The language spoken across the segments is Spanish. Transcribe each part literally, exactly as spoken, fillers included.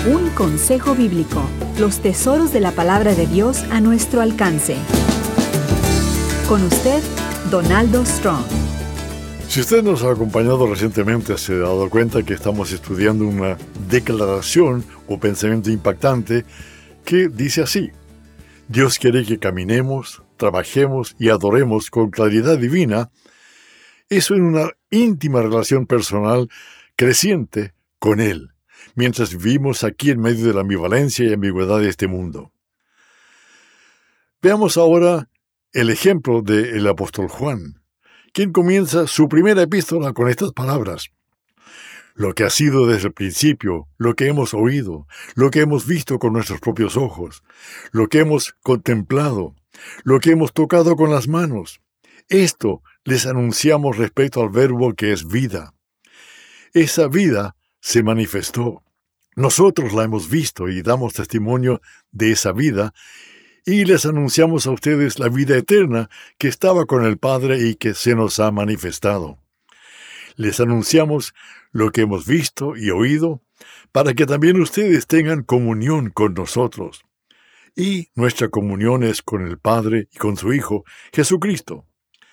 Un consejo bíblico. Los tesoros de la palabra de Dios a nuestro alcance. Con usted, Donaldo Strong. Si usted nos ha acompañado recientemente, se ha dado cuenta que estamos estudiando una declaración o pensamiento impactante que dice así: Dios quiere que caminemos, trabajemos y adoremos con claridad divina, eso en una íntima relación personal creciente con Él, mientras vivimos aquí en medio de la ambivalencia y ambigüedad de este mundo. Veamos ahora el ejemplo del apóstol Juan, quien comienza su primera epístola con estas palabras: Lo que ha sido desde el principio, lo que hemos oído, lo que hemos visto con nuestros propios ojos, lo que hemos contemplado, lo que hemos tocado con las manos, esto les anunciamos respecto al verbo que es vida. Esa vida se manifestó. Nosotros la hemos visto y damos testimonio de esa vida, y les anunciamos a ustedes la vida eterna que estaba con el Padre y que se nos ha manifestado. Les anunciamos lo que hemos visto y oído, para que también ustedes tengan comunión con nosotros. Y nuestra comunión es con el Padre y con su Hijo, Jesucristo.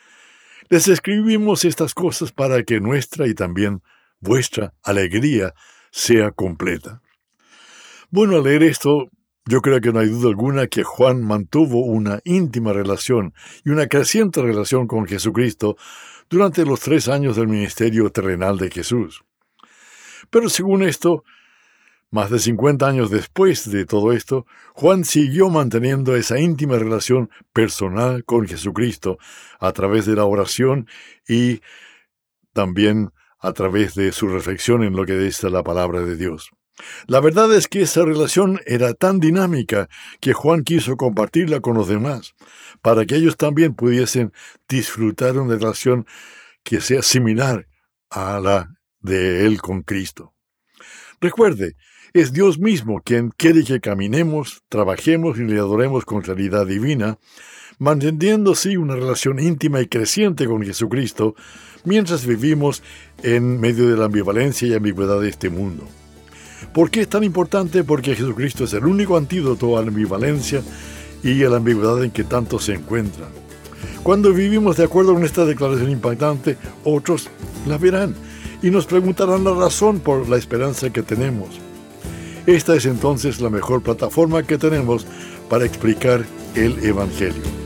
Les escribimos estas cosas para que nuestra y también vuestra alegría sea completa. Bueno, al leer esto, yo creo que no hay duda alguna que Juan mantuvo una íntima relación y una creciente relación con Jesucristo durante los tres años del ministerio terrenal de Jesús. Pero según esto, más de cincuenta años después de todo esto, Juan siguió manteniendo esa íntima relación personal con Jesucristo a través de la oración y también a través de su reflexión en lo que dice la palabra de Dios. La verdad es que esa relación era tan dinámica que Juan quiso compartirla con los demás, para que ellos también pudiesen disfrutar una relación que sea similar a la de él con Cristo. Recuerde, es Dios mismo quien quiere que caminemos, trabajemos y le adoremos con claridad divina, manteniendo así una relación íntima y creciente con Jesucristo, mientras vivimos en medio de la ambivalencia y ambigüedad de este mundo. ¿Por qué es tan importante? Porque Jesucristo es el único antídoto a la ambivalencia y a la ambigüedad en que tantos se encuentran. Cuando vivimos de acuerdo con esta declaración impactante, otros la verán y nos preguntarán la razón por la esperanza que tenemos. Esta es entonces la mejor plataforma que tenemos para explicar el Evangelio.